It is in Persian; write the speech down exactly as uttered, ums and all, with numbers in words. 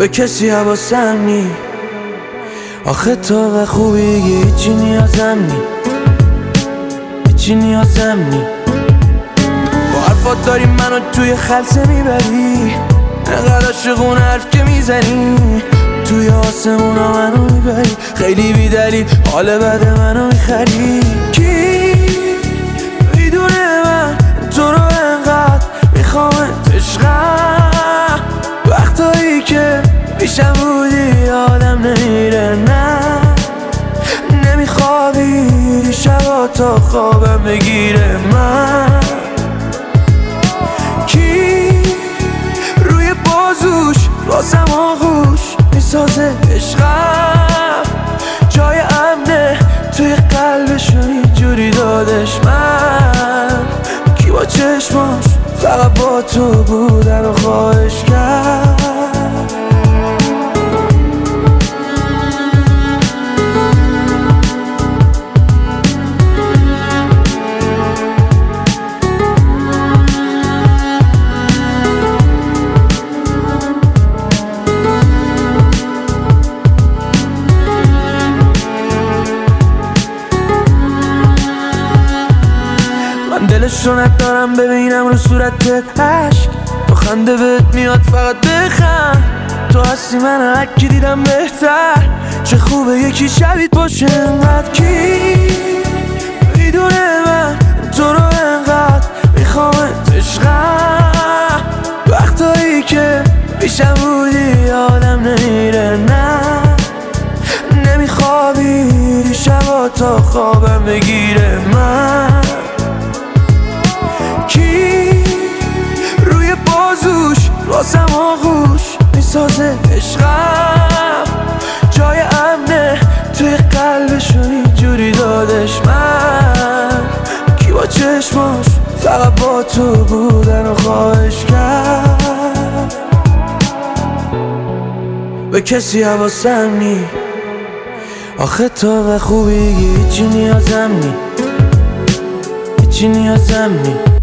به کسی حواسم نی. آخه تو به خوبی هیچی نیازم نی، هیچی نیازم نی. با حرفات داری منو توی خلسه میبری، انقدر عاشقون حرف که میزنی، توی آسمونا منو میبری، خیلی بیدلی حال بد منو میخری. کی میدونه من تو رو انقدر میخوامت عشقم، وقتایی که پیشم بودی آدم نمیره، نه نمیخوابی شبا تا خوابم بگیره. من کی روی بازوش واسم آغوش میسازه عشقم، جای امنه توی قلبشون اینجوری دادش. من کی با چشماش فقط با تو بودن و خواهش کرد. دلش رو ندارم ببینم رو صورتت عشق، تو خنده بهت میاد فقط بخند. تو هستی من هرکی دیدم بهتر، چه خوبه یکی شبیت باشه انقدر. کی میدونه من تو رو انقدر میخوامت عشقم، وقتایی که پیشم بودی آدم نمیره، نه نمیخوابی شبا تا خوابم بگیره. من کی روی بازوش واسم آغوش میسازه عشقم، جای امنه توی قلبشون اینجوری دادش. من کی با چشماش فقط با تو بودن و خواهش کرد. به کسی حواسم نی، آخه تو به خوبی هیچی نیازم نی، هیچی نیازم نی.